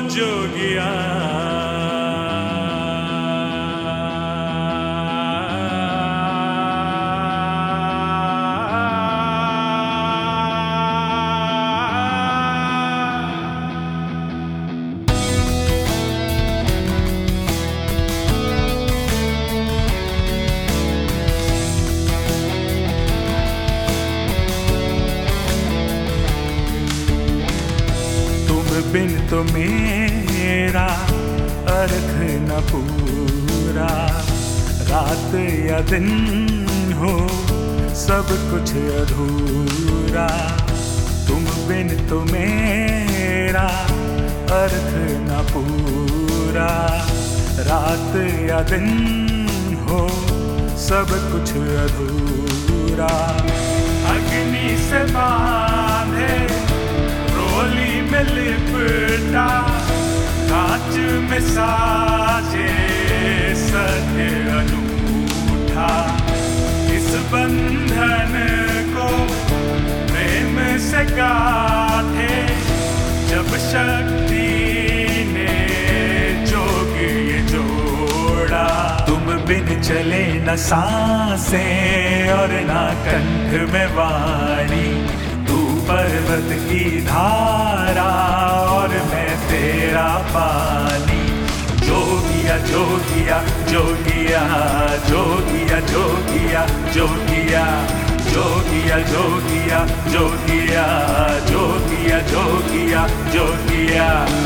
जोगिया। बिन तो मेरा अर्थ न पूरा, रात या दिन हो सब कुछ अधूरा। तुम बिन तो मेरा अर्थ न पूरा, रात या दिन हो सब कुछ अधूरा। अग्नि से बांधे रोली में लिपटा, कांच में साजे सत्य अनूठा। इस बंधन को प्रेम से गाथे, जब शक्ति ने जोग ये जोड़ा। तुम बिन चले न सांसें और ना कंठ में वाणी, पर्वत की धारा और मैं तेरा पानी। जोगिया जोगिया जोगिया जोगिया जोगिया जोगिया जोगिया जोगिया जोगिया जोगिया जोगिया जोगिया।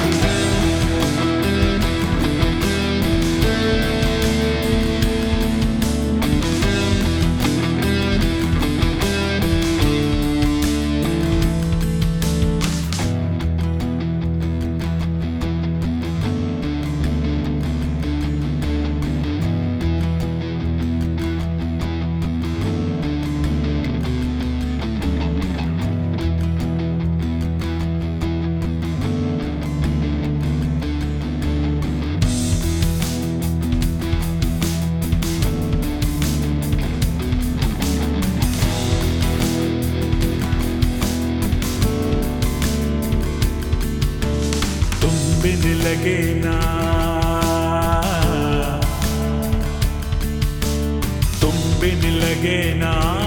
बिन लगे ना तुम बिन लगे ना,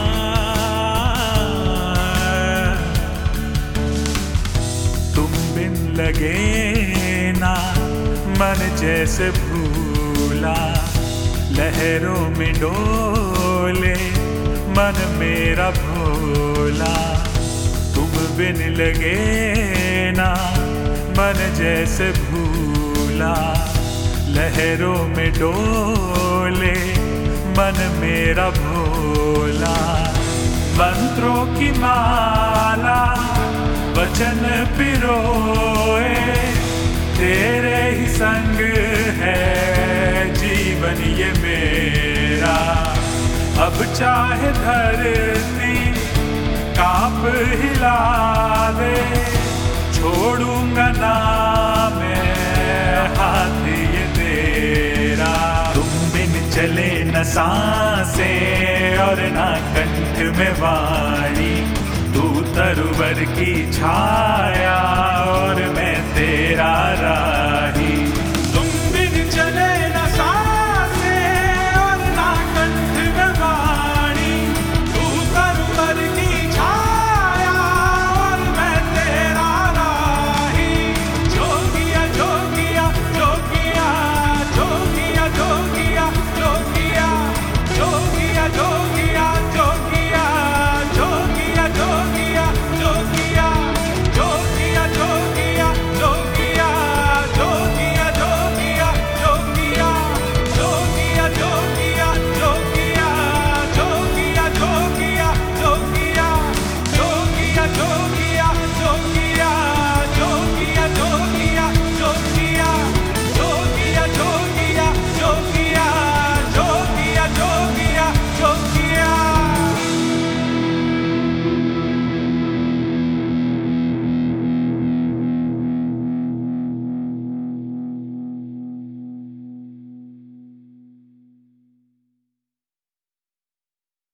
तुम बिन लगे ना। मन जैसे भूला लहरों में डोले, मन मेरा भोला। तुम बिन लगे ना, मन जैसे भूला लहरों में डोले, मन मेरा भोला। मंत्रों की माला वचन पिरोए, तेरे ही संग है जीवन ये मेरा। अब चाहे धरती कांप हिला दे, छोड़ूंगा ना मैं हाथ ये तेरा। तुम बिन चले न सांसें और ना कंठ में वाणी, तू तरवर की छाया और मैं तेरा राजा।